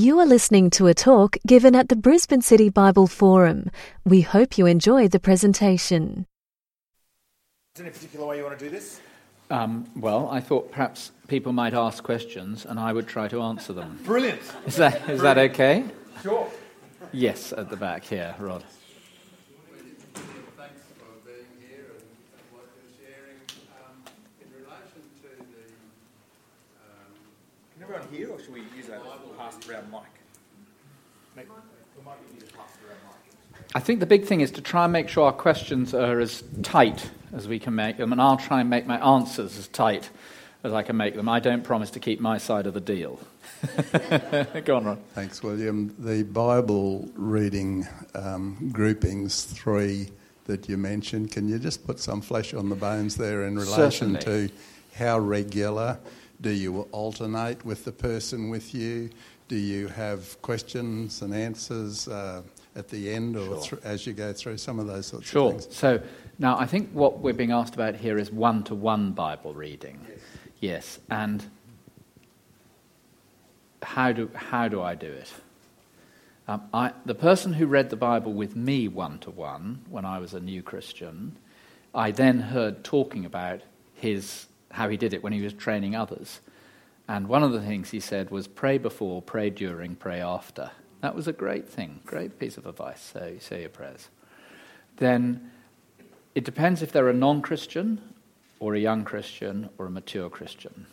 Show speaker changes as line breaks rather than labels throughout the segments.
You are listening to a talk given at the Brisbane City Bible Forum. We hope you enjoyed the presentation.
Is there any particular way you want to do this?
Well, I thought perhaps people might ask questions and I would try to answer them.
Brilliant.
Is that okay?
Sure.
Yes, at the back here, Rod.
Thanks for being here and what you're sharing. In relation to the...
Can everyone hear, or should we use a passed around mic? We might use a passed around mic.
I think the big thing is to try and make sure our questions are as tight as we can make them, and I'll try and make my answers as tight as I can make them. I don't promise to keep my side of the deal. Go on, Ron.
Thanks, William. The Bible reading groupings, 3 that you mentioned, can you just put some flesh on the bones there in relation
Certainly.
to how regular? Do you alternate with the person with you? Do you have questions and answers at the end or as you go through some of those sorts of things?
Sure. So now I think what we're being asked about here is one-to-one Bible reading. Yes. And how do I do it? The person who read the Bible with me one-to-one when I was a new Christian, I then heard talking about how he did it when he was training others. And one of the things he said was pray before, pray during, pray after. That was a great thing, great piece of advice. So you say your prayers. Then it depends if they're a non-Christian or a young Christian or a mature Christian.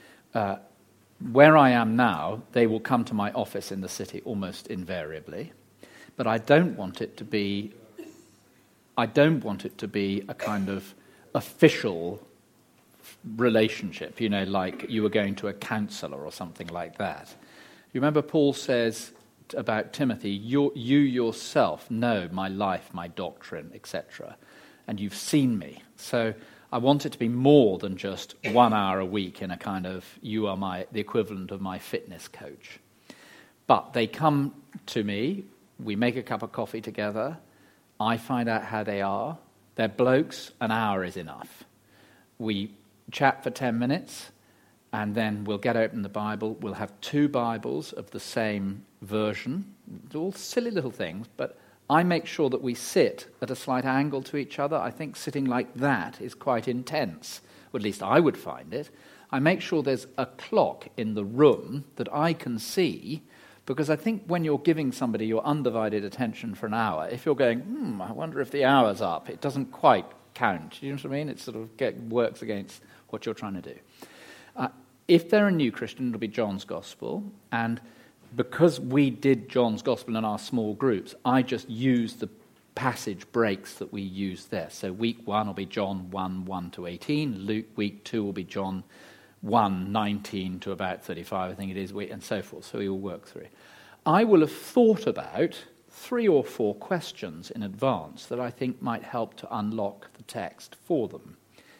Where I am now, they will come to my office in the city almost invariably, but I don't want it to be a kind of official relationship, like you were going to a counsellor or something like that. You remember Paul says about Timothy, you yourself know my life, my doctrine, etc., and you've seen me. So I want it to be more than just 1 hour a week in a kind of, you are the equivalent of my fitness coach. But they come to me, we make a cup of coffee together, I find out how they are. They're blokes, an hour is enough. We chat for 10 minutes, and then we'll get open the Bible. We'll have 2 Bibles of the same version. It's all silly little things, but I make sure that we sit at a slight angle to each other. I think sitting like that is quite intense, or at least I would find it. I make sure there's a clock in the room that I can see, because I think when you're giving somebody your undivided attention for an hour, if you're going, I wonder if the hour's up, it doesn't quite count. You know what I mean? It sort of works against what you're trying to do. If they're a new Christian, it'll be John's Gospel, and because we did John's Gospel in our small groups, I just used the passage breaks that we used there. So week 1 will be John 1, 1 to 18. Week 2 will be John 1, 19 to about 35, I think it is, and so forth. So we will work through. I will have thought about 3 or 4 questions in advance that I think might help to unlock the text for them.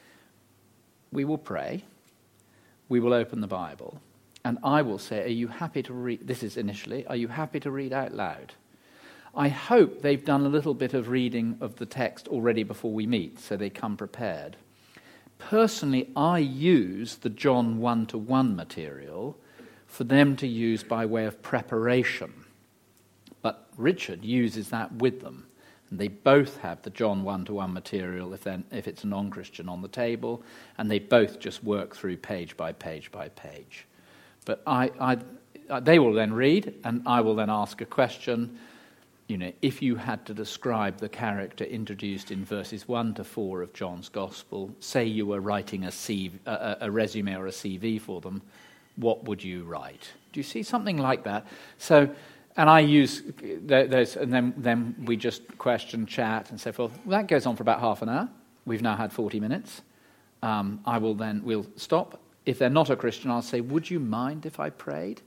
We will pray. We will open the Bible. And I will say, are you happy to read? This is initially, are you happy to read out loud? I hope they've done a little bit of reading of the text already before we meet, so they come prepared. Personally, I use the John 1-to-1 material for them to use by way of preparation. But Richard uses that with them. And they both have the John 1-to-1 material if it's a non-Christian on the table, and they both just work through page by page by page. But they will then read, and I will then ask a question. If you had to describe the character introduced in verses 1 to 4 of John's Gospel, say you were writing a resume or a CV for them, what would you write? Do you see something like that? So, and I use those, and then we just question, chat, and so forth. Well, that goes on for about half an hour. We've now had 40 minutes. We'll stop. If they're not a Christian, I'll say, would you mind if I prayed?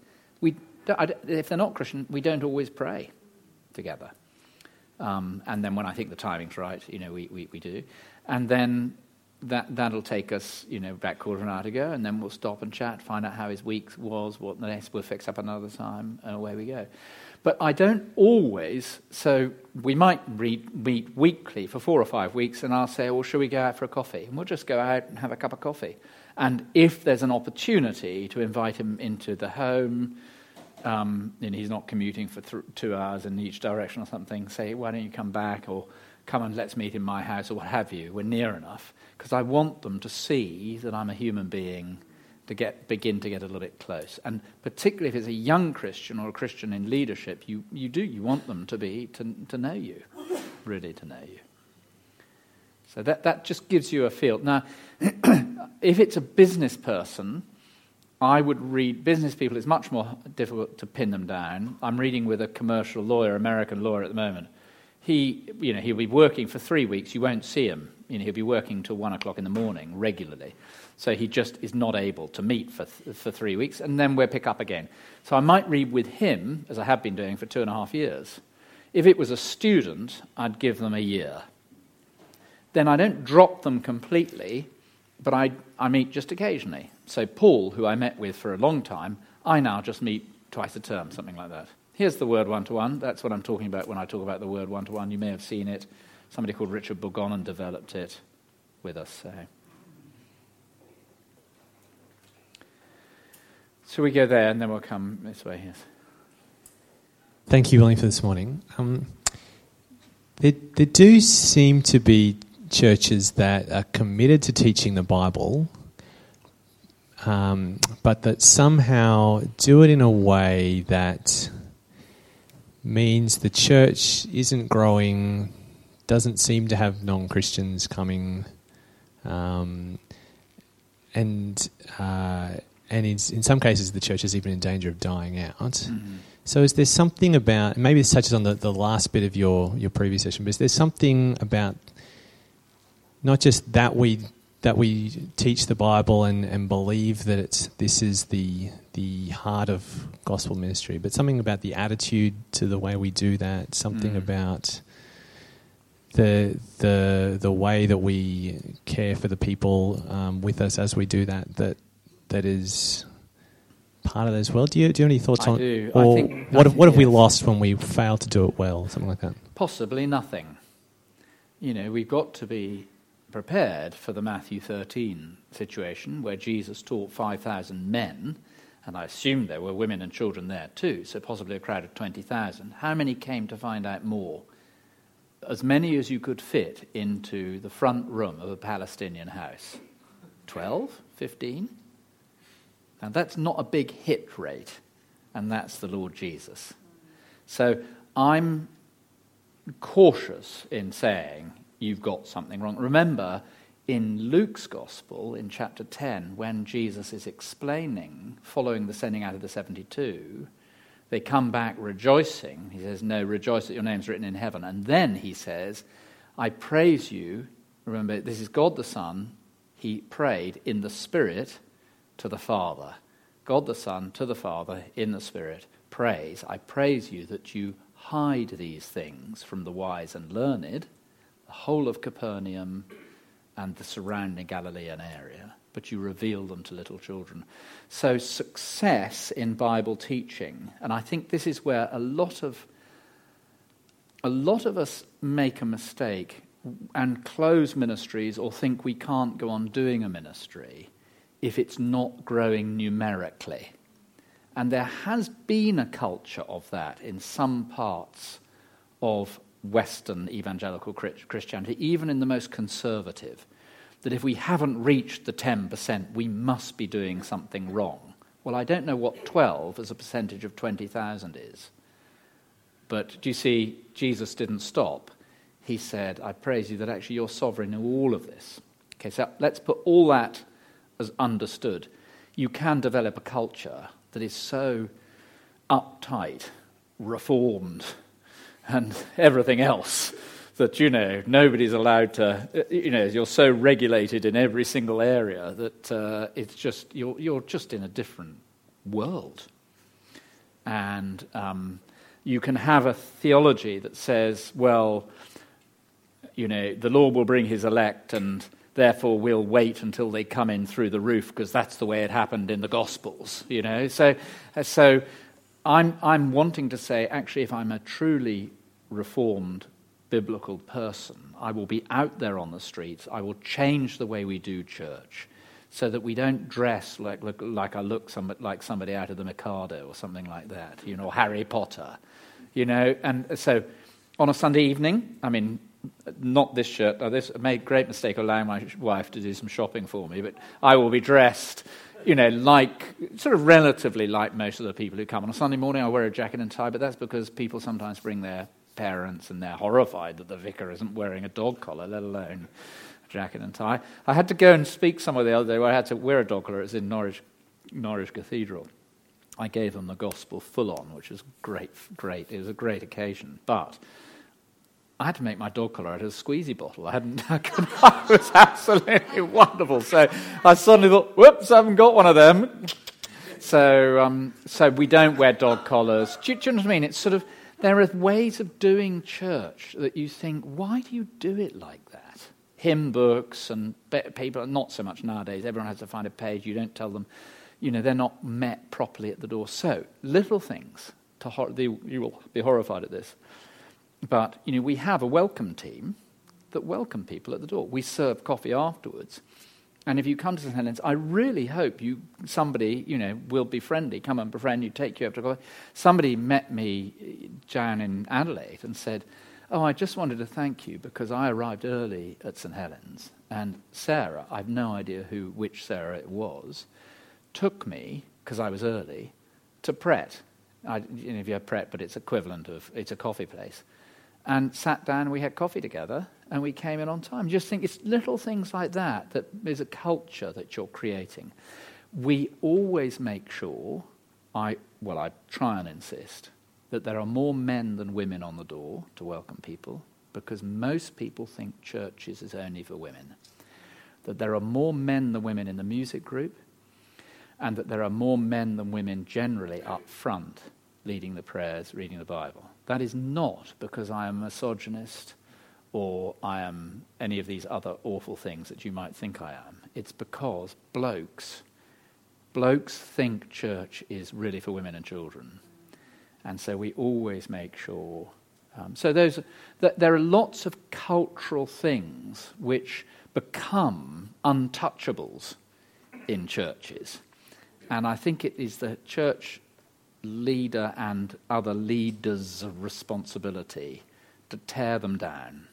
If they're not Christian, we don't always pray together. And then when I think the timing's right, we do. And then that'll take us, about quarter of an hour to go, and then we'll stop and chat, find out how his week was, what the next, we'll fix up another time, and away we go. But I don't always, so we might meet weekly for 4 or 5 weeks, and I'll say, well, shall we go out for a coffee? And we'll just go out and have a cup of coffee. And if there's an opportunity to invite him into the home, he's not commuting for 2 hours in each direction or something, say, why don't you come back, or come and let's meet in my house, or what have you. We're near enough, because I want them to see that I'm a human being, to begin to get a little bit close. And particularly if it's a young Christian or a Christian in leadership, you want them to know you, really to know you. So that just gives you a feel. Now, if it's a business person, I would read business people. It's much more difficult to pin them down. I'm reading with a commercial lawyer, American lawyer at the moment. He'll be working for 3 weeks. You won't see him. He'll be working till 1 o'clock in the morning regularly. So he just is not able to meet for 3 weeks, and then we'll pick up again. So I might read with him, as I have been doing for 2.5 years. If it was a student, I'd give them a year. Then I don't drop them completely, but I meet just occasionally. So Paul, who I met with for a long time, I now just meet twice a term, something like that. Here's the word one-to-one. That's what I'm talking about when I talk about the word one-to-one. You may have seen it. Somebody called Richard Bourgonnen developed it with us. So we go there, and then we'll come this way. Yes.
Thank you, William, for this morning. There do seem to be churches that are committed to teaching the Bible, but that somehow do it in a way that means the church isn't growing, doesn't seem to have non-Christians coming, and in some cases the church is even in danger of dying out. Mm-hmm. So is there something about, maybe this touches on the last bit of your previous session, but is there something about not just that we teach the Bible and believe that this is the heart of gospel ministry, but something about the attitude to the way we do that, something about the way that we care for the people with us as we do that is part of that as well. Do you have any thoughts on?
Do.
Or
I think
what have we lost when we fail to do it well? Something like that.
Possibly nothing. We've got to be prepared for the Matthew 13 situation where Jesus taught 5,000 men, and I assume there were women and children there too, so possibly a crowd of 20,000. How many came to find out more? As many as you could fit into the front room of a Palestinian house. 12? 15? Now that's not a big hit rate, and that's the Lord Jesus. So I'm cautious in saying you've got something wrong. Remember, in Luke's Gospel, in chapter 10, when Jesus is explaining, following the sending out of the 72, they come back rejoicing. He says, no, rejoice that your name's written in heaven. And then he says, I praise you. Remember, this is God the Son. He prayed in the Spirit to the Father. God the Son to the Father in the Spirit. Praise. I praise you that you hide these things from the wise and learned, the whole of Capernaum and the surrounding Galilean area, but you reveal them to little children. So success in Bible teaching, and I think this is where a lot of us make a mistake and close ministries or think we can't go on doing a ministry if it's not growing numerically. And there has been a culture of that in some parts of Western evangelical Christianity, even in the most conservative, that if we haven't reached the 10%, we must be doing something wrong. Well, I don't know what 12 as a percentage of 20,000 is. But do you see, Jesus didn't stop. He said, I praise you that actually you're sovereign in all of this. Okay, so let's put all that as understood. You can develop a culture that is so uptight, reformed, and everything else that, nobody's allowed to, you're so regulated in every single area that it's just, you're just in a different world. And you can have a theology that says, well, the Lord will bring his elect and therefore we'll wait until they come in through the roof because that's the way it happened in the Gospels, So I'm wanting to say, actually, if I'm a truly reformed biblical person, I will be out there on the streets. I will change the way we do church so that we don't dress like I look like somebody out of the Mikado or something like that, or Harry Potter, And so on a Sunday evening, I mean, not this shirt. I made a great mistake allowing my wife to do some shopping for me, but I will be dressed, like sort of relatively like most of the people who come. On a Sunday morning, I wear a jacket and tie, but that's because people sometimes bring their parents and they're horrified that the vicar isn't wearing a dog collar, let alone a jacket and tie. I had to go and speak somewhere the other day where I had to wear a dog collar. It was in Norwich Cathedral. I gave them the gospel full on, which was great. It was a great occasion, but I had to make my dog collar out of a squeezy bottle. It was absolutely wonderful. So I suddenly thought, whoops, I haven't got one of them. So we don't wear dog collars. Do you know what I mean? It's sort of, there are ways of doing church that you think, why do you do it like that? Hymn books and people, not so much nowadays. Everyone has to find a page. You don't tell them, they're not met properly at the door. So little things, you will be horrified at this. But, we have a welcome team that welcome people at the door. We serve coffee afterwards. And if you come to St. Helens, I really hope somebody will be friendly, come and befriend you, take you up to coffee. Somebody met me down in Adelaide and said, I just wanted to thank you because I arrived early at St. Helens. And Sarah, I've no idea which Sarah it was, took me, because I was early, to Pret. If you have Pret, but it's a coffee place. And sat down and we had coffee together and we came in on time. Just think it's little things like that is a culture that you're creating. We always make sure, I try and insist, that there are more men than women on the door to welcome people, because most people think churches is only for women. That there are more men than women in the music group, and that there are more men than women generally up front leading the prayers, reading the Bible. That is not because I am a misogynist or I am any of these other awful things that you might think I am. It's because blokes think church is really for women and children. And so we always make sure. There are lots of cultural things which become untouchables in churches. And I think it is the church leader and other leaders' responsibility to tear them down.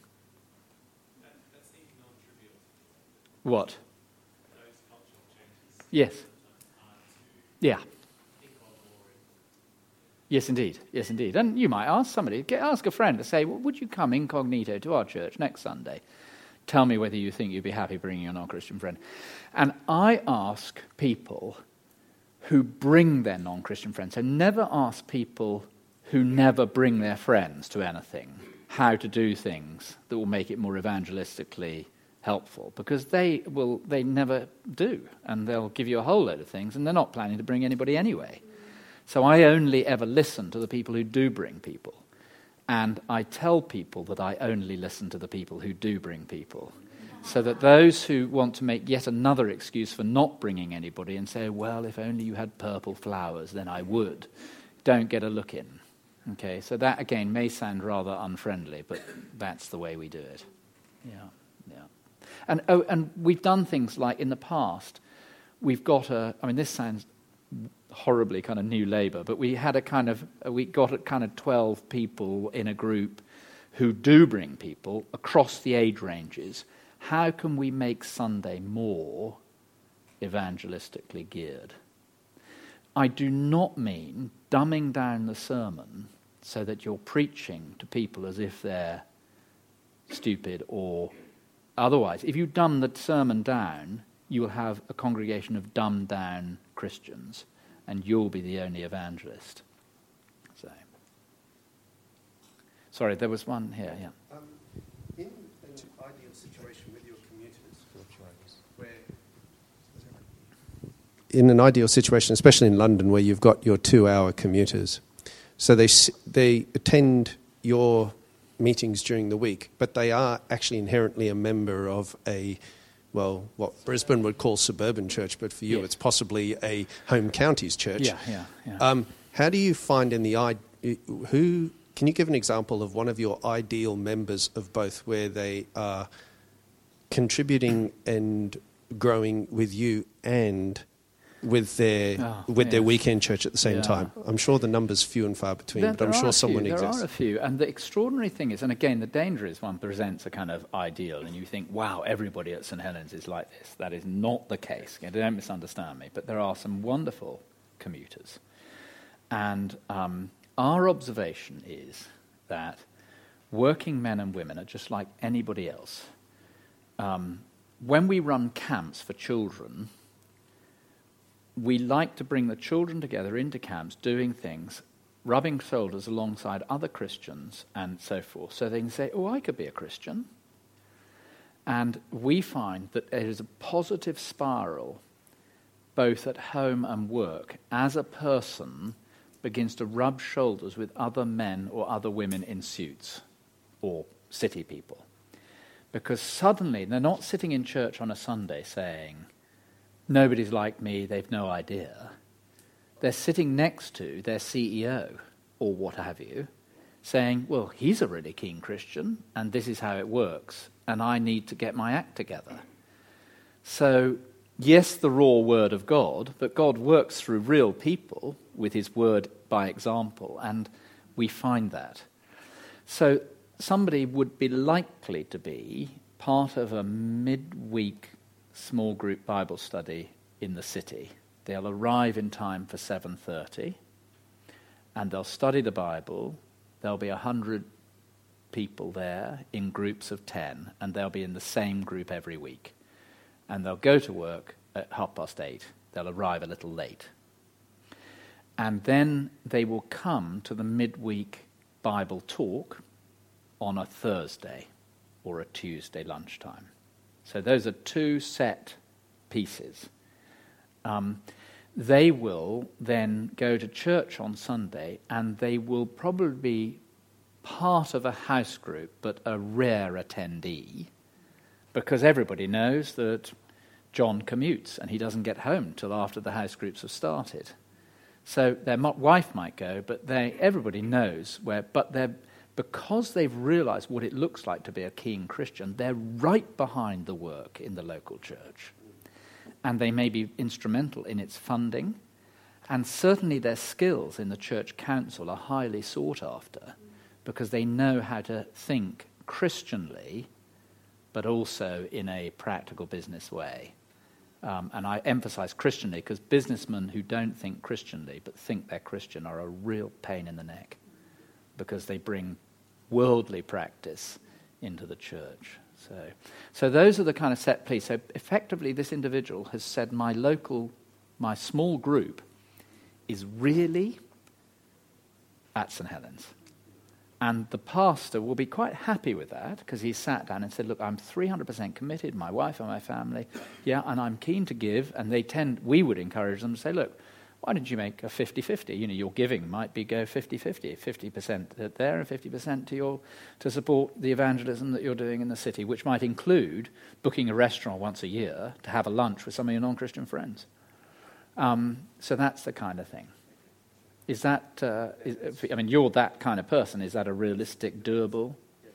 That seems non-trivial.
What?
Those cultural changes.
Yes. Yeah.
Think of or
Yes, indeed. And you might ask a friend to say, well, would you come incognito to our church next Sunday? Tell me whether you think you'd be happy bringing a non-Christian friend. And I ask people who bring their non-Christian friends. So never ask people who never bring their friends to anything how to do things that will make it more evangelistically helpful, because they never do, and they'll give you a whole load of things, and they're not planning to bring anybody anyway. So I only ever listen to the people who do bring people, and I tell people that I only listen to the people who do bring people. So that those who want to make yet another excuse for not bringing anybody and say, well, if only you had purple flowers, then I would, don't get a look in. Okay, so that, again, may sound rather unfriendly, but that's the way we do it. Yeah. And we've done things like, in the past, we've got this sounds horribly kind of New Labour, but we got a kind of 12 people in a group who do bring people across the age ranges. How can we make Sunday more evangelistically geared? I do not mean dumbing down the sermon so that you're preaching to people as if they're stupid or otherwise. If you dumb the sermon down, you will have a congregation of dumbed down Christians, and you'll be the only evangelist. So, sorry, there was one here, yeah.
In an ideal situation with your commuters, in an ideal situation, especially in London, where you've got your 2-hour commuters, so they attend your meetings during the week, but they are actually inherently a member of what Brisbane would call suburban church, but for you it's possibly a home counties church.
Yeah.
How do you find can you give an example of one of your ideal members of both, where they are contributing and growing with you and with their weekend church at the same time. I'm sure the number's few and far between, but I'm sure someone exists.
There are a few, and the extraordinary thing is, and again, the danger is one presents a kind of ideal, and you think, wow, everybody at St Helens is like this. That is not the case. Don't misunderstand me, but there are some wonderful commuters. And our observation is that working men and women are just like anybody else. When we run camps for children, we like to bring the children together into camps, doing things, rubbing shoulders alongside other Christians and so forth, so they can say, oh, I could be a Christian. And we find that there is a positive spiral, both at home and work, as a person begins to rub shoulders with other men or other women in suits, or city people. Because suddenly they're not sitting in church on a Sunday saying, nobody's like me, they've no idea. They're sitting next to their CEO, or what have you, saying, well, he's a really keen Christian, and this is how it works, and I need to get my act together. So, yes, the raw word of God, but God works through real people with his word by example, and we find that. So, somebody would be likely to be part of a midweek small group Bible study in the city. They'll arrive in time for 7:30, and they'll study the Bible. There'll be 100 people there in groups of 10, and they'll be in the same group every week. And they'll go to work at 8:30. They'll arrive a little late. And then they will come to the midweek Bible talk on a Thursday or a Tuesday lunchtime. So those are two set pieces. They will then go to church on Sunday, and they will probably be part of a house group, but a rare attendee, because everybody knows that John commutes and he doesn't get home till after the house groups have started. So their wife might go, but everybody knows where. But because they've realised what it looks like to be a keen Christian, they're right behind the work in the local church. And they may be instrumental in its funding, and certainly their skills in the church council are highly sought after, because they know how to think Christianly, but also in a practical business way. And I emphasize Christianly, because businessmen who don't think Christianly, but think they're Christian, are a real pain in the neck, because they bring worldly practice into the church. So those are the kind of set piece. So effectively, this individual has said, my small group is really at St Helens. And the pastor will be quite happy with that, because he sat down and said, look, I'm 300% committed, my wife and my family, and I'm keen to give. And we would encourage them to say, look, why don't you make a 50-50? Your giving might be go 50-50, 50% there and 50% to support the evangelism that you're doing in the city, which might include booking a restaurant once a year to have a lunch with some of your non-Christian friends. So that's the kind of thing. Is that, you're that kind of person. Is that a realistic, doable?
Yes,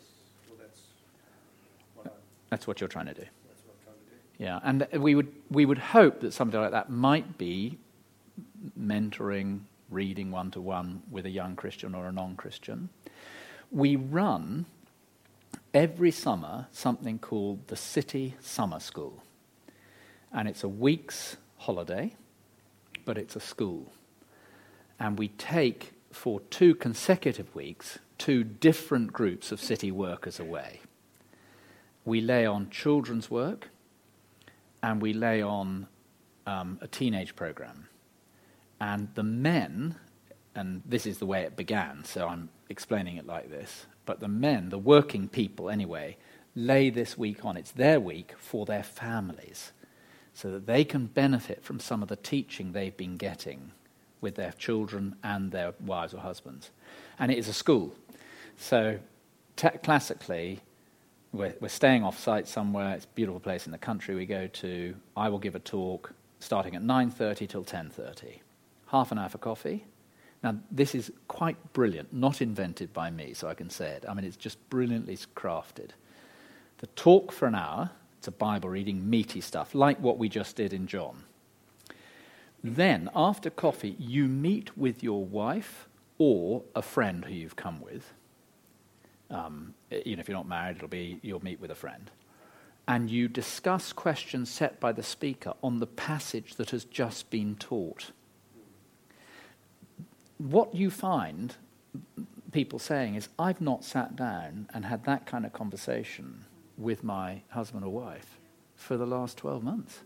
well,
that's what you're trying to do.
That's what I'm trying to do.
Yeah, and we would hope that somebody like that might be mentoring, reading one-to-one with a young Christian or a non-Christian. We run every summer something called the City Summer School. And it's a week's holiday, but it's a school. And we take, for 2 consecutive weeks, 2 different groups of city workers away. We lay on children's work, and we lay on a teenage program. And the men, and this is the way it began, so I'm explaining it like this, but the men, the working people anyway, lay this week on. It's their week for their families, so that they can benefit from some of the teaching they've been getting with their children and their wives or husbands. And it is a school. So classically, we're staying off-site somewhere. It's a beautiful place in the country we go to. I will give a talk starting at 9:30 till 10:30. Half an hour for coffee. Now, this is quite brilliant, not invented by me, so I can say it. It's just brilliantly crafted. The talk for an hour It's a Bible reading, meaty stuff, like what we just did in John. Then, after coffee, you meet with your wife or a friend who you've come with. If you're not married, you'll meet with a friend. And you discuss questions set by the speaker on the passage that has just been taught. What you find people saying is, I've not sat down and had that kind of conversation with my husband or wife for the last 12 months.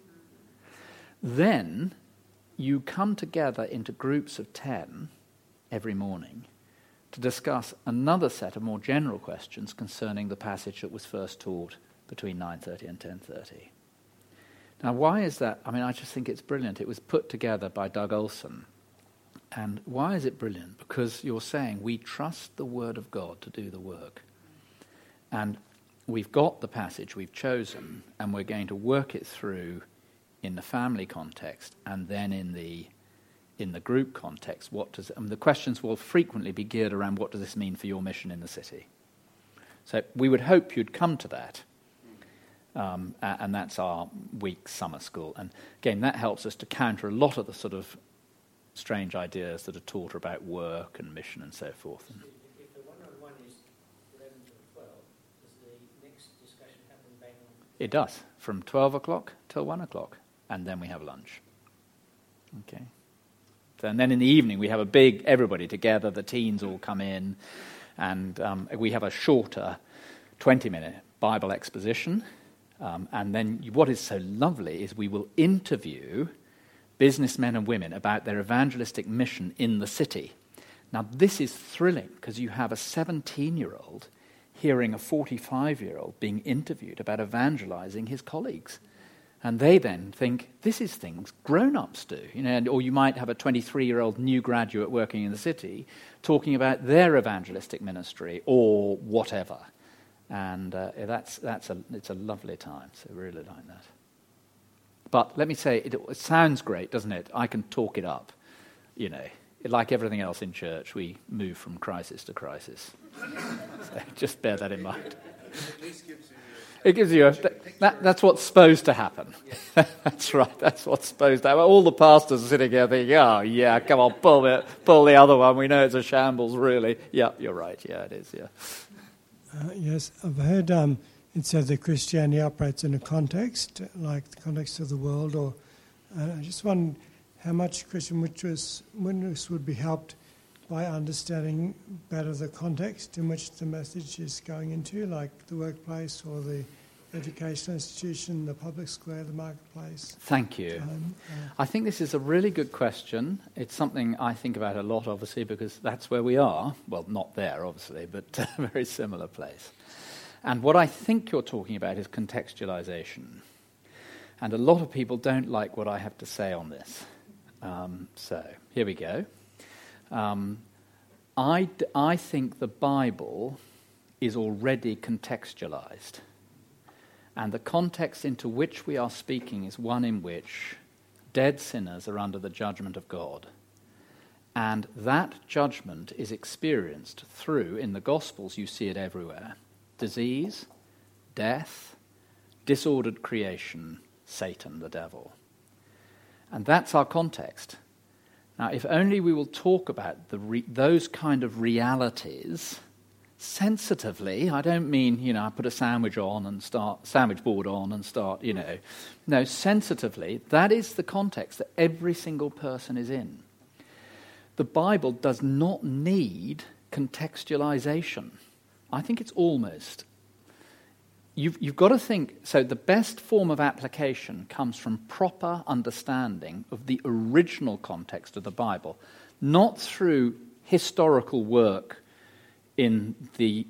Then you come together into groups of 10 every morning to discuss another set of more general questions concerning the passage that was first taught between 9:30 and 10:30. Now, why is that? I mean, I just think it's brilliant. It was put together by Doug Olson. And why is it brilliant? Because you're saying we trust the Word of God to do the work. And we've got the passage we've chosen, and we're going to work it through in the family context and then in the group context. The questions will frequently be geared around, what does this mean for your mission in the city? So we would hope you'd come to that. And that's our week summer school. And again, that helps us to counter a lot of the sort of strange ideas that are taught about work and mission and so forth.
If the one-on-one is 11 to 12, does the next discussion happen bang on?
It does, from 12 o'clock till 1 o'clock, and then we have lunch. Okay. And then in the evening we have a big, everybody together, the teens all come in, and we have a shorter 20-minute Bible exposition. And then what is so lovely is we will interview businessmen and women about their evangelistic mission in the city. Now, this is thrilling because you have a 17-year-old hearing a 45-year-old being interviewed about evangelizing his colleagues. And they then think, this is things grown-ups do. Or you might have a 23-year-old new graduate working in the city talking about their evangelistic ministry or whatever. And it's a lovely time, so we really like that. But let me say, it sounds great, doesn't it? I can talk it up. Like everything else in church, we move from crisis to crisis. So just bear that in mind. It gives you that's what's supposed to happen. That's right, that's what's supposed to happen. All the pastors are sitting here thinking, oh, yeah, come on, pull the other one. We know it's a shambles, really. Yeah, you're right. Yeah, it is, yeah.
Yes, I've heard it said that Christianity operates in a context, like the context of the world, or I just wondered how much Christian witness would be helped by understanding better the context in which the message is going into, like the workplace or the educational institution, the public square, the marketplace.
Thank you. I think this is a really good question. It's something I think about a lot, obviously, because that's where we are. Well, not there, obviously, but a very similar place. And what I think you're talking about is contextualization. And a lot of people don't like what I have to say on this. So, here we go. I think the Bible is already contextualized. And the context into which we are speaking is one in which dead sinners are under the judgment of God. And that judgment is experienced through, in the Gospels you see it everywhere, disease, death, disordered creation, Satan, the devil. And that's our context. Now, if only we will talk about those kind of realities sensitively. I don't mean, I put a sandwich board on and start, No, sensitively, that is the context that every single person is in. The Bible does not need contextualization. I think it's almost. You've got to think, so the best form of application comes from proper understanding of the original context of the Bible, not through historical work in the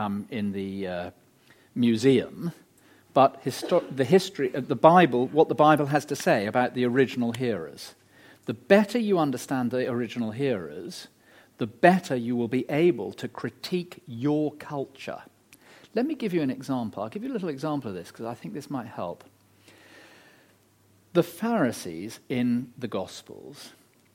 museum, but the history of the Bible, what the Bible has to say about the original hearers. The better you understand the original hearers, the better you will be able to critique your culture. Let me give you an example. I'll give you a little example of this because I think this might help. The Pharisees in the Gospels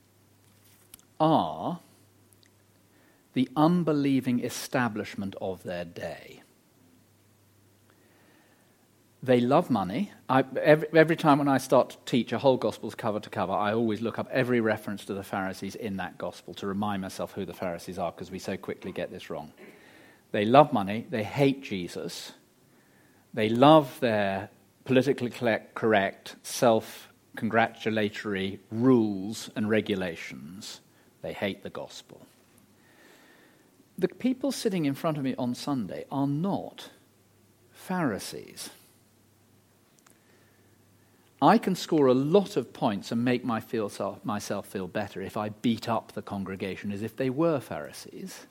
are the unbelieving establishment of their day. They love money. Every time when I start to teach a whole Gospels cover to cover, I always look up every reference to the Pharisees in that Gospel to remind myself who the Pharisees are, because we so quickly get this wrong. They love money. They hate Jesus. They love their politically correct, self-congratulatory rules and regulations. They hate the gospel. The people sitting in front of me on Sunday are not Pharisees. I can score a lot of points and make myself feel better if I beat up the congregation as if they were Pharisees.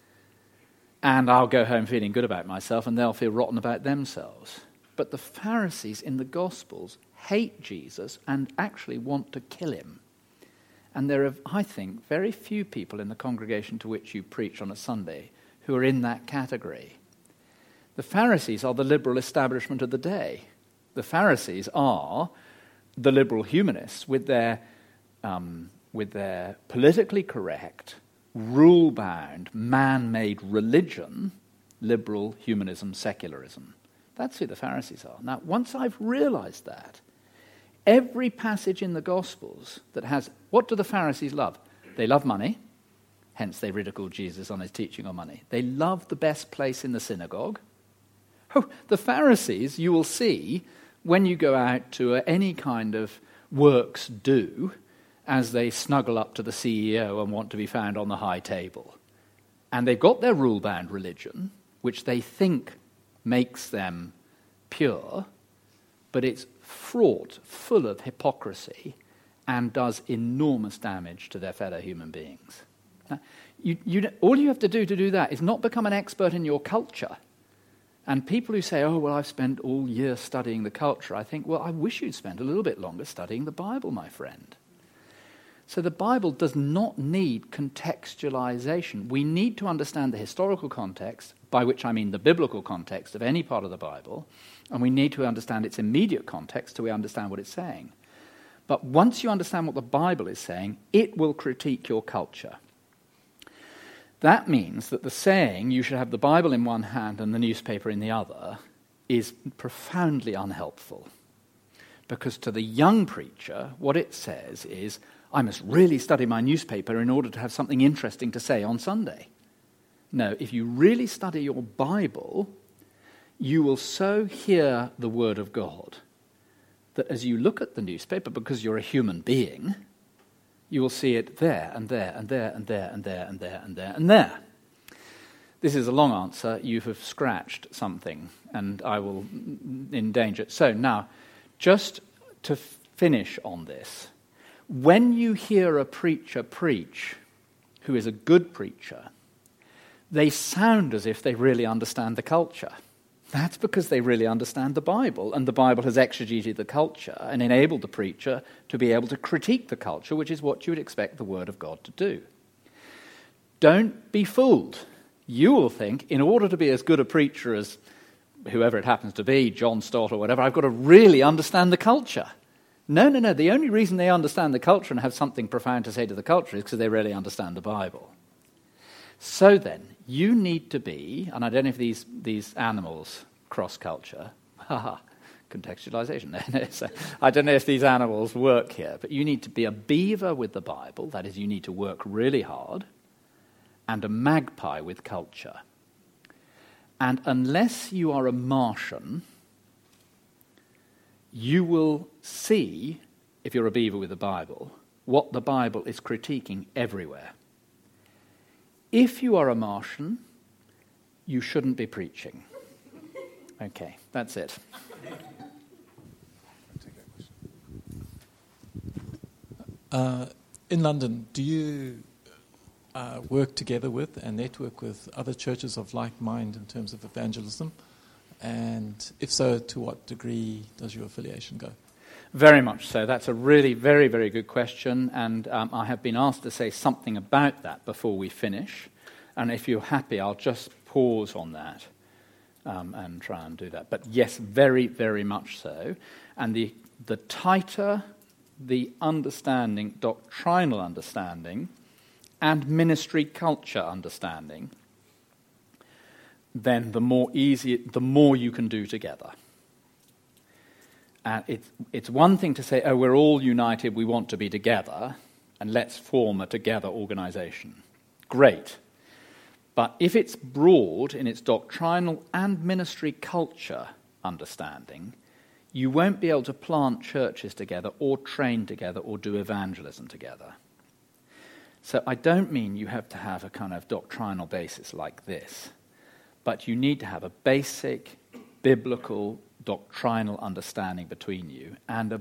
And I'll go home feeling good about myself and they'll feel rotten about themselves. But the Pharisees in the Gospels hate Jesus and actually want to kill him. And there are, I think, very few people in the congregation to which you preach on a Sunday who are in that category. The Pharisees are the liberal establishment of the day. The Pharisees are the liberal humanists with their politically correct, rule-bound, man-made religion, liberal humanism, secularism. That's who the Pharisees are. Now, once I've realized that, every passage in the Gospels that has, what do the Pharisees love? They love money, hence they ridicule Jesus on his teaching on money. They love the best place in the synagogue. Oh, the Pharisees, you will see, when you go out to any kind of works do, as they snuggle up to the CEO and want to be found on the high table. And they've got their rule-bound religion, which they think makes them pure, but it's fraught, full of hypocrisy, and does enormous damage to their fellow human beings. Now, all you have to do that is not become an expert in your culture. And people who say, oh, well, I've spent all year studying the culture, I think, well, I wish you'd spent a little bit longer studying the Bible, my friend. So the Bible does not need contextualization. We need to understand the historical context, by which I mean the biblical context of any part of the Bible, and we need to understand its immediate context till we understand what it's saying. But once you understand what the Bible is saying, it will critique your culture. That means that the saying, you should have the Bible in one hand and the newspaper in the other, is profoundly unhelpful. Because to the young preacher, what it says is, I must really study my newspaper in order to have something interesting to say on Sunday. No, if you really study your Bible, you will so hear the Word of God that as you look at the newspaper, because you're a human being, you will see it there and there and there and there and there and there and there and there. This is a long answer. You have scratched something, and I will endanger it. So now, just to finish on this, when you hear a preacher preach who is a good preacher, they sound as if they really understand the culture. That's because they really understand the Bible, and the Bible has exegeted the culture and enabled the preacher to be able to critique the culture, which is what you would expect the Word of God to do. Don't be fooled. You will think, in order to be as good a preacher as whoever it happens to be, John Stott or whatever, I've got to really understand the culture. No. The only reason they understand the culture and have something profound to say to the culture is because they really understand the Bible. So then, you need to be, and I don't know if these animals cross culture, contextualization. So I don't know if these animals work here, but you need to be a beaver with the Bible, that is, you need to work really hard, and a magpie with culture. And unless you are a Martian, you will see, if you're a beaver with the Bible, what the Bible is critiquing everywhere. If you are a Martian, you shouldn't be preaching. Okay, that's it.
In London, do you work together with and network with other churches of like mind in terms of evangelism? And if so, to what degree does your affiliation go?
Very much so. That's a really very, very good question, and I have been asked to say something about that before we finish. And if you're happy, I'll just pause on that and try and do that. But yes, very, very much so. And the tighter the understanding, doctrinal understanding, and ministry culture understanding, then the more you can do together. And it's one thing to say, oh, we're all united, we want to be together, and let's form a together organisation. Great. But if it's broad in its doctrinal and ministry culture understanding, you won't be able to plant churches together or train together or do evangelism together. So I don't mean you have to have a kind of doctrinal basis like this, but you need to have a basic biblical doctrinal understanding between you. And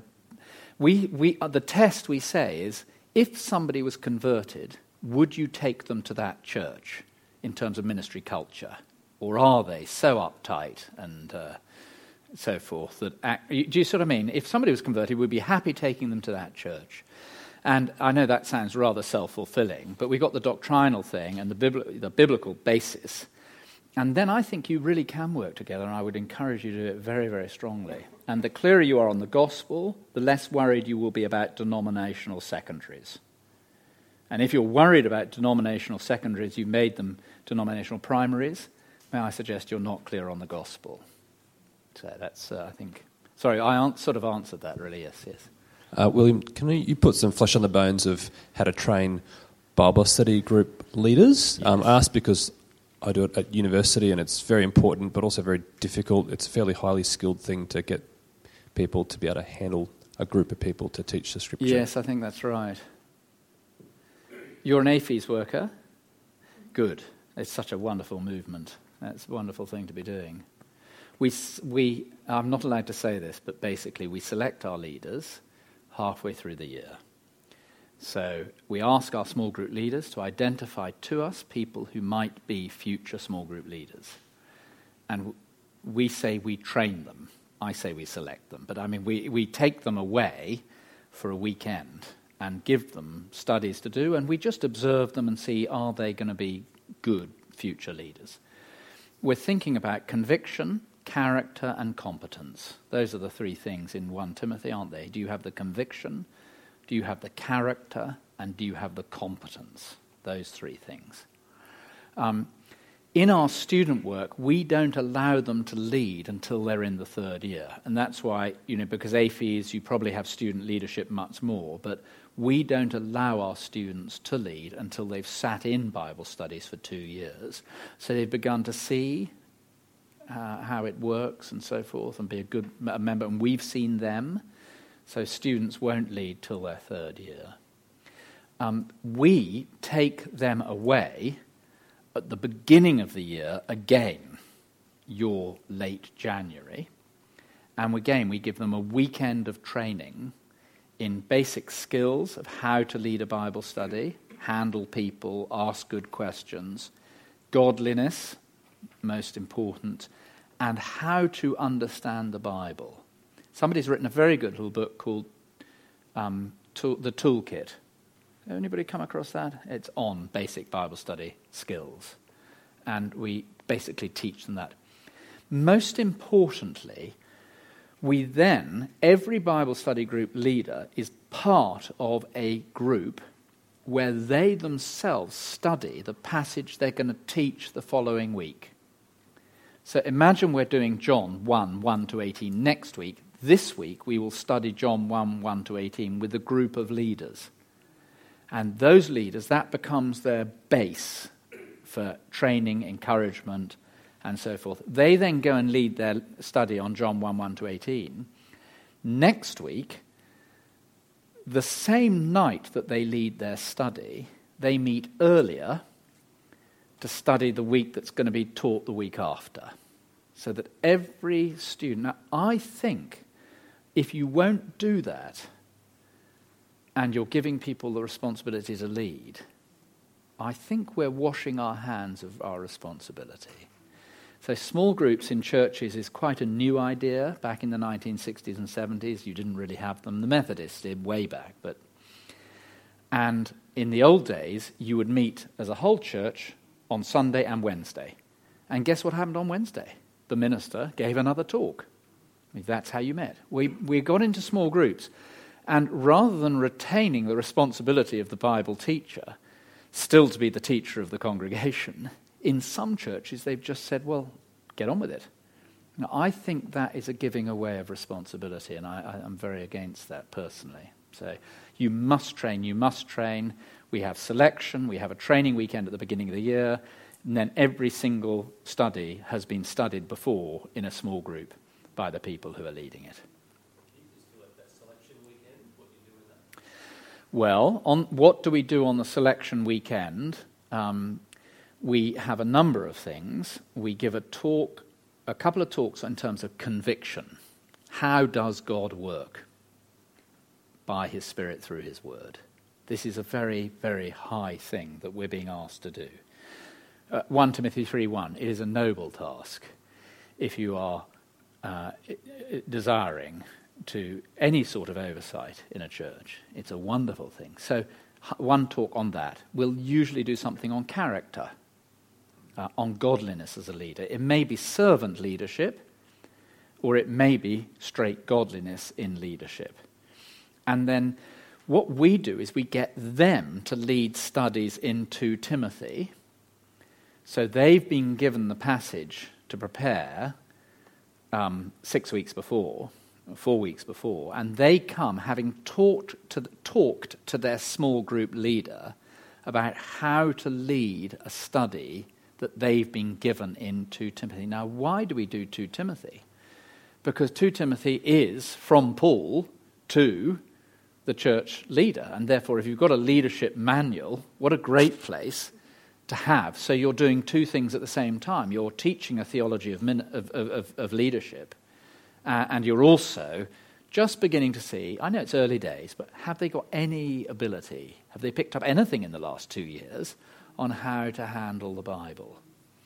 the test we say is, if somebody was converted, would you take them to that church in terms of ministry culture? Or are they so uptight and so forth that... do you sort of mean? If somebody was converted, we'd be happy taking them to that church. And I know that sounds rather self-fulfilling, but we've got the doctrinal thing and the biblical basis. And then I think you really can work together, and I would encourage you to do it very, very strongly. And the clearer you are on the gospel, the less worried you will be about denominational secondaries. And if you're worried about denominational secondaries, you've made them denominational primaries, may I suggest you're not clear on the gospel. So that's, I think... Sorry, I sort of answered that, really, yes.
William, can you put some flesh on the bones of how to train Bible study group leaders?
Yes.
I ask because I do it at university and it's very important but also very difficult. It's a fairly highly skilled thing to get people to be able to handle a group of people to teach the Scripture.
Yes, I think that's right. You're an AFES worker? Good. It's such a wonderful movement. That's a wonderful thing to be doing. I'm not allowed to say this, but basically we select our leaders halfway through the year. So we ask our small group leaders to identify to us people who might be future small group leaders. And we say we train them. I say we select them. But I mean, we take them away for a weekend and give them studies to do, and we just observe them and see, are they going to be good future leaders? We're thinking about conviction, character, and competence. Those are the three things in 1 Timothy, aren't they? Do you have the conviction? Do you have the character? And do you have the competence? Those three things. In our student work, we don't allow them to lead until they're in the third year. And that's why, because AFES, you probably have student leadership much more, but we don't allow our students to lead until they've sat in Bible studies for 2 years. So they've begun to see how it works and so forth and be a member. And we've seen them. So students won't lead till their third year. We take them away at the beginning of the year again, your late January. And again, we give them a weekend of training in basic skills of how to lead a Bible study, handle people, ask good questions, godliness, most important, and how to understand the Bible. Somebody's written a very good little book called The Toolkit. Anybody come across that? It's on basic Bible study skills. And we basically teach them that. Most importantly, every Bible study group leader is part of a group where they themselves study the passage they're going to teach the following week. So imagine we're doing John 1 to 18 next week. This week we will study John 1 to 18 with a group of leaders. And those leaders, that becomes their base for training, encouragement, and so forth. They then go and lead their study on John 1 to 18. Next week, the same night that they lead their study, they meet earlier to study the week that's going to be taught the week after. So that every student... Now, I think if you won't do that, and you're giving people the responsibility to lead, I think we're washing our hands of our responsibility. So small groups in churches is quite a new idea. Back in the 1960s and 70s, you didn't really have them. The Methodists did way back. And in the old days, you would meet as a whole church on Sunday and Wednesday. And guess what happened on Wednesday? The minister gave another talk. That's how you met. We got into small groups. And rather than retaining the responsibility of the Bible teacher, still to be the teacher of the congregation, in some churches they've just said, well, get on with it. Now, I think that is a giving away of responsibility, and I'm very against that personally. So you must train. We have selection, we have a training weekend at the beginning of the year, and then every single study has been studied before in a small group by the people who are leading it. Well, what do we do on the selection weekend? We have a number of things. We give a couple of talks in terms of conviction. How does God work? By his Spirit through his word. This is a very, very high thing that we're being asked to do. 1 Timothy 3:1, it is a noble task if you are desiring to any sort of oversight in a church. It's a wonderful thing. So one talk on that. We'll usually do something on character, on godliness as a leader. It may be servant leadership, or it may be straight godliness in leadership. And then what we do is we get them to lead studies in 2 Timothy. So they've been given the passage to prepare 6 weeks before, 4 weeks before, and they come having talked to their small group leader about how to lead a study that they've been given in 2 Timothy. Now, why do we do 2 Timothy? Because 2 Timothy is from Paul to the church leader, and therefore if you've got a leadership manual, what a great place to have. So you're doing two things at the same time. You're teaching a theology of leadership, and you're also just beginning to see, I know it's early days, but have they got any ability, have they picked up anything in the last 2 years on how to handle the Bible?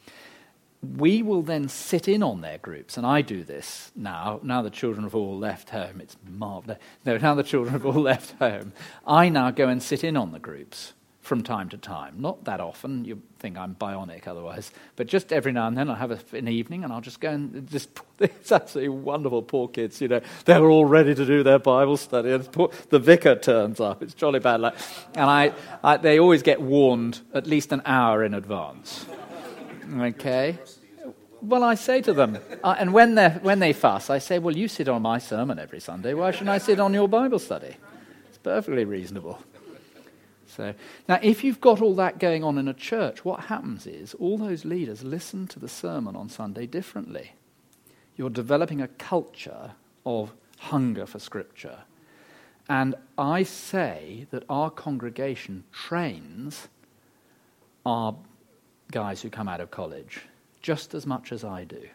We will then sit in on their groups, and I do this now. Now the children have all left home. It's marvellous. No, now the children have all left home. I now go and sit in on the groups from time to time. Not that often. You think I'm bionic otherwise. But just every now and then I'll have an evening, and I'll just go and it's absolutely wonderful, poor kids, you know. They're all ready to do their Bible study, and the vicar turns up. It's jolly bad luck. And they always get warned at least an hour in advance. Okay. Well, I say to them, and when they fuss, I say, well, you sit on my sermon every Sunday. Why shouldn't I sit on your Bible study? It's perfectly reasonable. So now, if you've got all that going on in a church, what happens is all those leaders listen to the sermon on Sunday differently. You're developing a culture of hunger for Scripture. And I say that our congregation trains our guys who come out of college just as much as I do,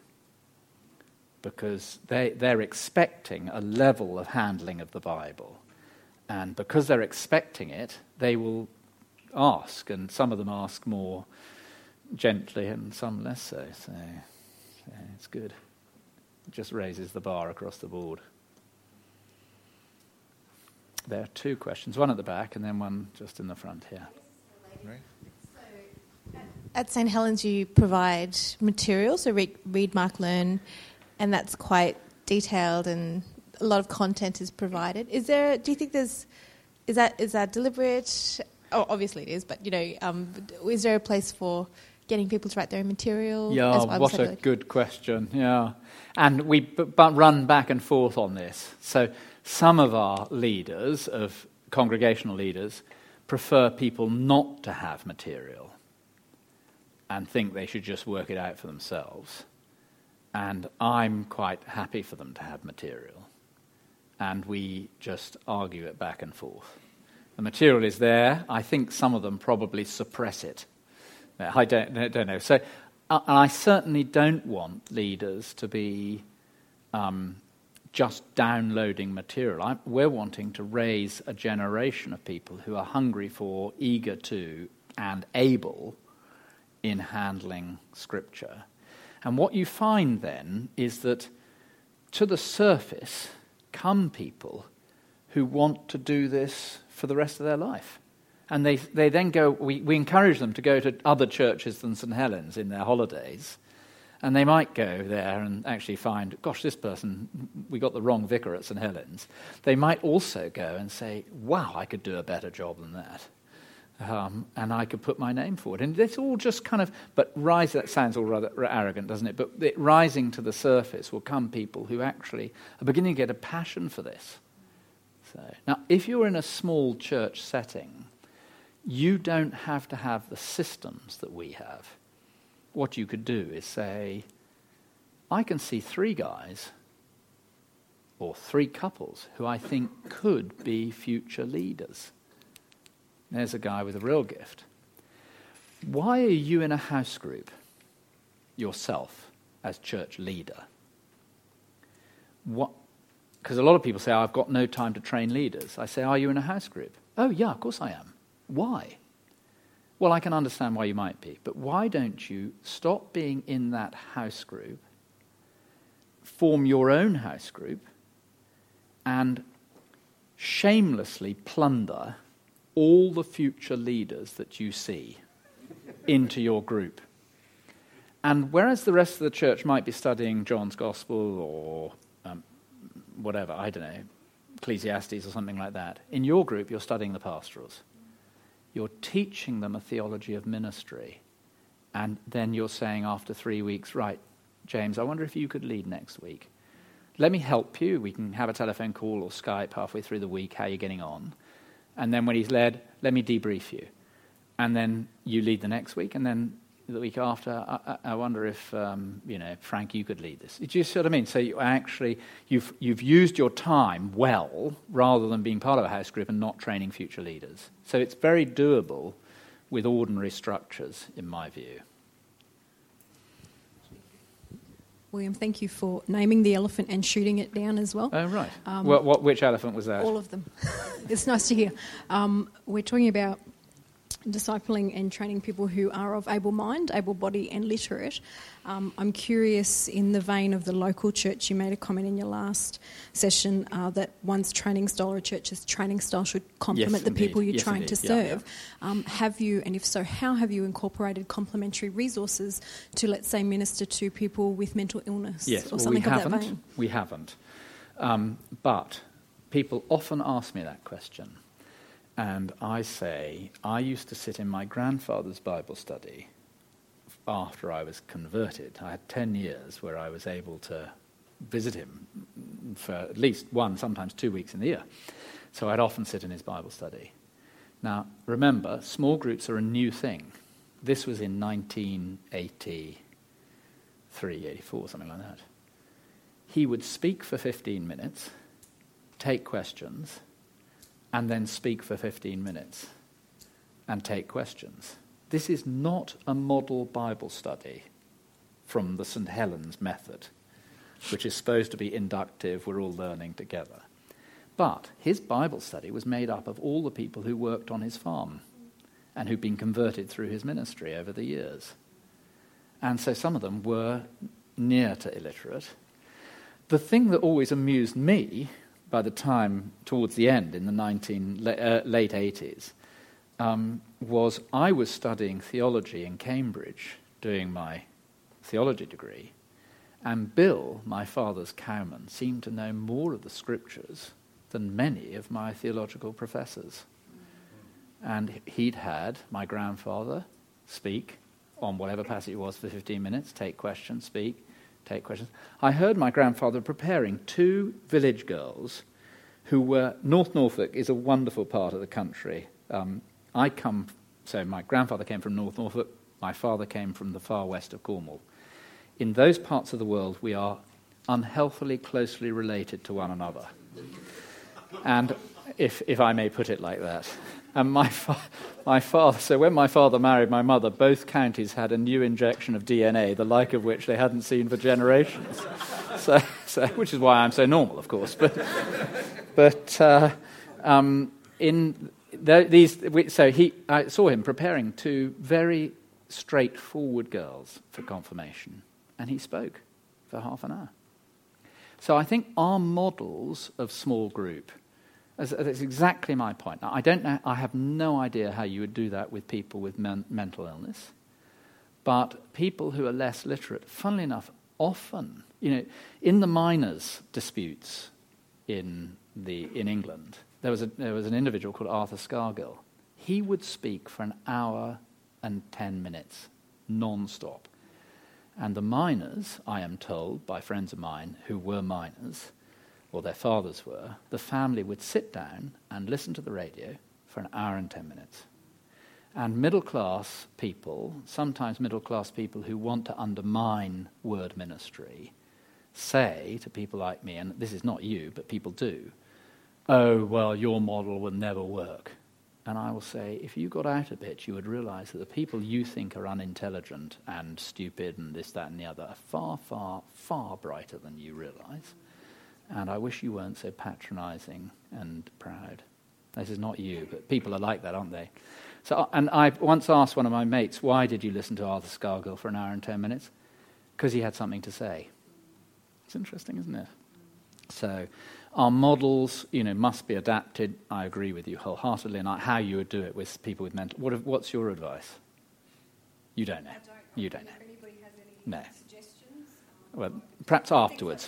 because they're expecting a level of handling of the Bible, and because they're expecting it, they will ask, and some of them ask more gently and some less so. So it's good. It just raises the bar across the board. There are two questions, one at the back and then one just in the front here. Right.
At St. Helens, you provide material, so read, mark, learn, and that's quite detailed, and a lot of content is provided. Do you think is that deliberate? Oh, obviously it is, but is there a place for getting people to write their own material?
Yeah, what a good question. Yeah, and we run back and forth on this. So some of our leaders, of congregational leaders, prefer people not to have material and think they should just work it out for themselves. And I'm quite happy for them to have material. And we just argue it back and forth. The material is there. I think some of them probably suppress it. I don't know. So I certainly don't want leaders to be just downloading material. We're wanting to raise a generation of people who are hungry for, eager to, and able in handling Scripture. And what you find then is that to the surface come people who want to do this for the rest of their life. And they then go, we encourage them to go to other churches than St. Helens in their holidays. And they might go there and actually find, gosh, this person, we got the wrong vicar at St. Helens. They might also go and say, wow, I could do a better job than that. and I could put my name forward. And it's all just kind of, that sounds all rather arrogant, doesn't it? But rising to the surface will come people who actually are beginning to get a passion for this. So now, if you're in a small church setting, you don't have to have the systems that we have. What you could do is say, I can see 3 guys or 3 couples who I think could be future leaders. There's a guy with a real gift. Why are you in a house group yourself as church leader? Because a lot of people say, I've got no time to train leaders. I say, are you in a house group? Oh, yeah, of course I am. Why? Well, I can understand why you might be, but why don't you stop being in that house group, form your own house group, and shamelessly plunder all the future leaders that you see into your group? And whereas the rest of the church might be studying John's Gospel or whatever, I don't know, Ecclesiastes or something like that, in your group you're studying the pastorals. You're teaching them a theology of ministry. And then you're saying after 3 weeks, right, James, I wonder if you could lead next week. Let me help you. We can have a telephone call or Skype halfway through the week, how you're getting on. And then when he's led, let me debrief you. And then you lead the next week, and then the week after, I wonder if, Frank, you could lead this. Do you see what I mean? So you've used your time well, rather than being part of a house group and not training future leaders. So it's very doable with ordinary structures, in my view.
William, thank you for naming the elephant and shooting it down as well.
Oh, right. Which elephant was that?
All of them. It's nice to hear. We're talking about discipling and training people who are of able mind, able body and literate. I'm curious, in the vein of the local church, you made a comment in your last session that one's training style or a church's training style should complement the people you're trying to serve. Yeah. Have you, and if so, how have you incorporated complementary resources to, let's say, minister to people with mental illness or something of that vein?
We haven't. But people often ask me that question. And I say, I used to sit in my grandfather's Bible study after I was converted. I had 10 years where I was able to visit him for at least 1, sometimes 2 weeks in the year. So I'd often sit in his Bible study. Now, remember, small groups are a new thing. This was in 1983, 84, something like that. He would speak for 15 minutes, take questions, and then speak for 15 minutes and take questions. This is not a model Bible study from the St. Helens method, which is supposed to be inductive, we're all learning together. But his Bible study was made up of all the people who worked on his farm and who'd been converted through his ministry over the years. And so some of them were near to illiterate. The thing that always amused me by the time, towards the end, in the late 80s, was I was studying theology in Cambridge, doing my theology degree, and Bill, my father's cowman, seemed to know more of the scriptures than many of my theological professors. And he'd had my grandfather speak on whatever passage it was for 15 minutes, take questions, speak, take questions. I heard my grandfather preparing 2 village girls who were... North Norfolk is a wonderful part of the country. So my grandfather came from North Norfolk, my father came from the far west of Cornwall. In those parts of the world, we are unhealthily closely related to one another. And if I may put it like that. And my father, so when my father married my mother, both counties had a new injection of DNA, the like of which they hadn't seen for generations. So which is why I'm so normal, of course. I saw him preparing 2 very straightforward girls for confirmation, and he spoke for half an hour. So I think our models of small group, that's exactly my point. Now, I don't know. I have no idea how you would do that with people with mental illness, but people who are less literate, funnily enough, often, in the miners' disputes in England, there was an individual called Arthur Scargill. he would speak for an hour and 10 minutes, non-stop. And the miners, I am told by friends of mine who were miners, or their fathers were, the family would sit down and listen to the radio for an hour and 10 minutes. And middle-class people, sometimes middle-class people who want to undermine word ministry, say to people like me, and this is not you, but people do, oh, well, your model will never work. And I will say, if you got out a bit, you would realize that the people you think are unintelligent and stupid and this, that, and the other are far, far, far brighter than you realize. And I wish you weren't so patronizing and proud. This is not you, but people are like that, aren't they? So, and I once asked one of my mates, why did you listen to Arthur Scargill for an hour and 10 minutes? Because he had something to say. It's interesting, isn't it? So our models, must be adapted. I agree with you wholeheartedly. And how you would do it with people with mental... What's your advice? You don't know. You don't know.
If anybody has any suggestions.
Well, perhaps afterwards.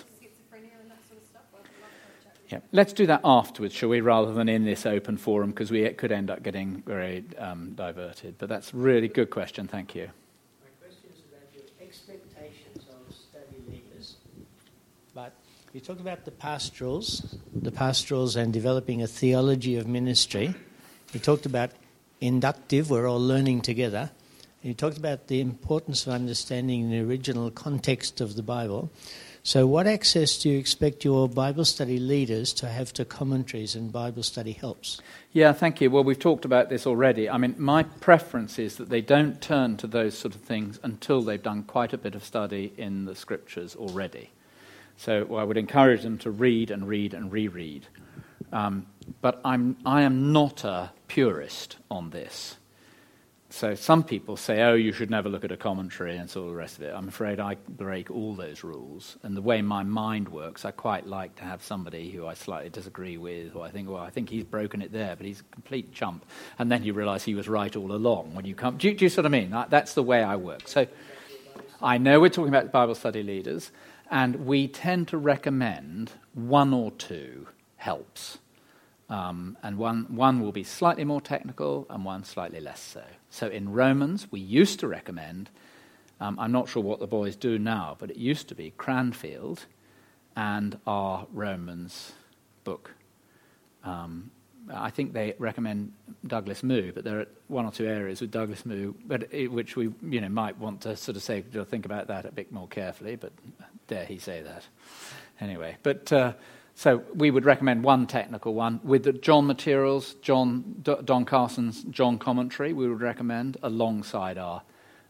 Yeah, let's do that afterwards, shall we, rather than in this open forum, because we could end up getting very diverted. But that's a really good question. Thank you.
My question is about your expectations of study leaders. But you talked about the pastorals and developing a theology of ministry. You talked about inductive, we're all learning together. And you talked about the importance of understanding the original context of the Bible. So what access do you expect your Bible study leaders to have to commentaries and Bible study helps?
Yeah, thank you. Well, we've talked about this already. I mean, my preference is that they don't turn to those sort of things until they've done quite a bit of study in the Scriptures already. So I would encourage them to read and read and reread. But I am not a purist on this. So some people say, oh, you should never look at a commentary and all the rest of it. I'm afraid I break all those rules. And the way my mind works, I quite like to have somebody who I slightly disagree with, or I think he's broken it there, but he's a complete chump. And then you realise he was right all along when you come. Do you sort of mean? That's the way I work. So I know we're talking about Bible study leaders, and we tend to recommend one or two helps. And one will be slightly more technical and one slightly less so. So in Romans, we used to recommend, I'm not sure what the boys do now, but it used to be Cranfield and our Romans book. I think they recommend Douglas Moo, but there are one or two areas with Douglas Moo, which we might want to sort of say, think about that a bit more carefully, but dare he say that. Anyway, but... So we would recommend one technical one. With the John materials, Don Carson's John commentary, we would recommend alongside our.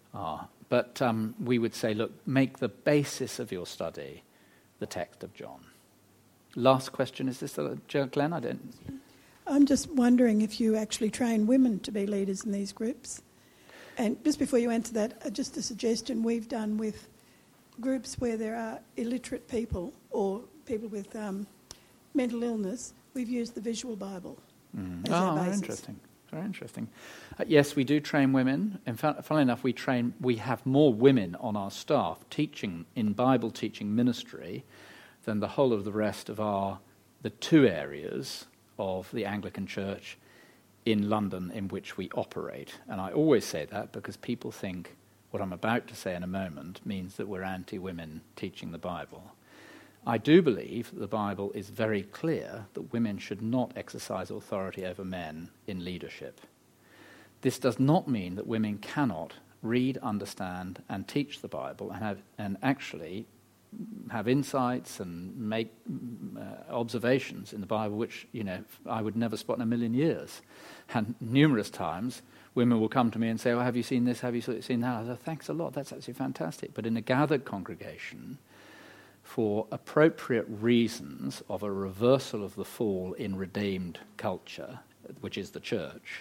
But we would say, look, make the basis of your study the text of John. Last question, is this Glenn? I don't...
I'm just wondering if you actually train women to be leaders in these groups. And just before you answer that, just a suggestion we've done with groups where there are illiterate people or people with... mental illness, we've used the Visual Bible as our basis. Interesting.
Very interesting. Yes, we do train women. In fact, funnily enough, we have more women on our staff teaching in Bible teaching ministry than the whole of the rest of the two areas of the Anglican Church in London in which we operate. And I always say that because people think what I'm about to say in a moment means that we're anti-women teaching the Bible. I do believe the Bible is very clear that women should not exercise authority over men in leadership. This does not mean that women cannot read, understand, and teach the Bible and actually have insights and make observations in the Bible which, I would never spot in a million years. And numerous times women will come to me and say, oh, have you seen this? Have you seen that? I say, thanks a lot. That's actually fantastic. But in a gathered congregation, for appropriate reasons of a reversal of the fall in redeemed culture, which is the church,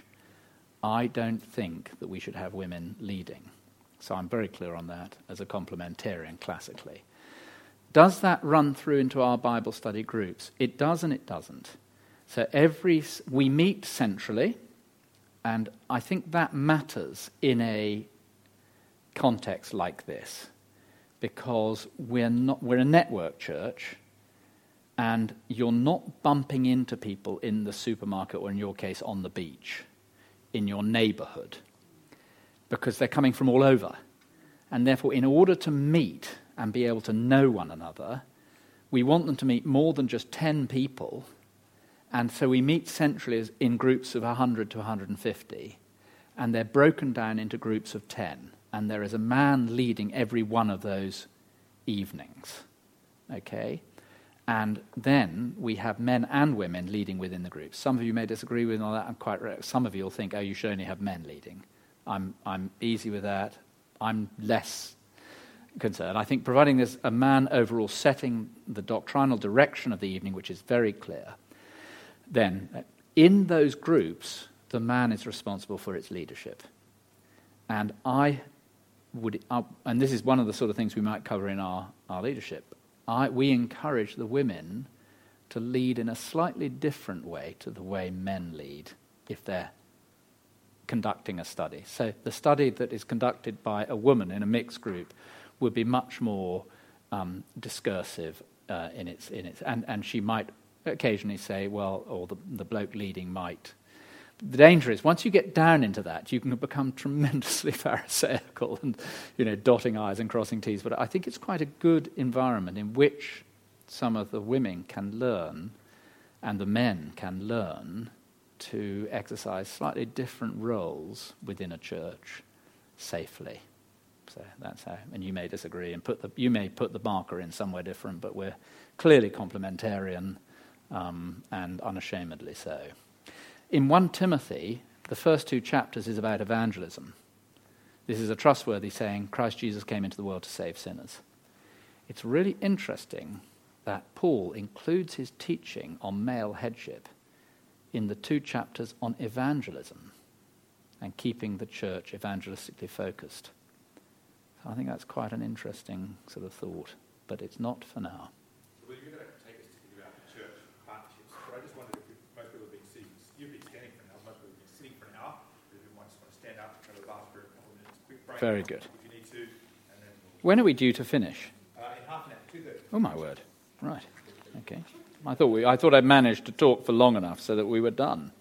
I don't think that we should have women leading. So I'm very clear on that as a complementarian classically. Does that run through into our Bible study groups? It does and it doesn't. So we meet centrally, and I think that matters in a context like this, because we're a network church, and you're not bumping into people in the supermarket or, in your case, on the beach. in your neighbourhood because they're coming from all over. And therefore, in order to meet and be able to know one another, we want them to meet more than just 10 people. And so we meet centrally in groups of 100 to 150, and they're broken down into groups of 10. And there is a man leading every one of those evenings. Okay? And then we have men and women leading within the groups. Some of you may disagree with all that. I'm quite right. Some of you will think, oh, you should only have men leading. I'm easy with that. I'm less concerned. I think providing there's a man overall setting the doctrinal direction of the evening, which is very clear, then in those groups, the man is responsible for its leadership. And I would, and this is one of the sort of things we might cover in our leadership, we encourage the women to lead in a slightly different way to the way men lead if they're conducting a study. So the study that is conducted by a woman in a mixed group would be much more discursive in its and she might occasionally say, well, or the bloke leading might. The danger is once you get down into that, you can become tremendously pharisaical and, dotting I's and crossing T's. But I think it's quite a good environment in which some of the women can learn and the men can learn to exercise slightly different roles within a church safely. So that's how, and you may disagree and you may put the marker in somewhere different, but we're clearly complementarian and unashamedly so. In 1 Timothy, the first 2 chapters is about evangelism. This is a trustworthy saying, Christ Jesus came into the world to save sinners. It's really interesting that Paul includes his teaching on male headship in the 2 chapters on evangelism and keeping the church evangelistically focused. So I think that's quite an interesting sort of thought, but it's not for now.
Well, you're going to take us to think about church partnerships, but I just wondered if most people have been sitting, you've been standing for an hour, most people have been sitting for an hour, but if you might just want to stand up, go to the bathroom for a couple of minutes, quick break.
Very good.
If you need to, and then
when are we due to finish?
in half an hour, 2:30.
Oh my word! Right. Okay. I thought I'd managed to talk for long enough so that we were done.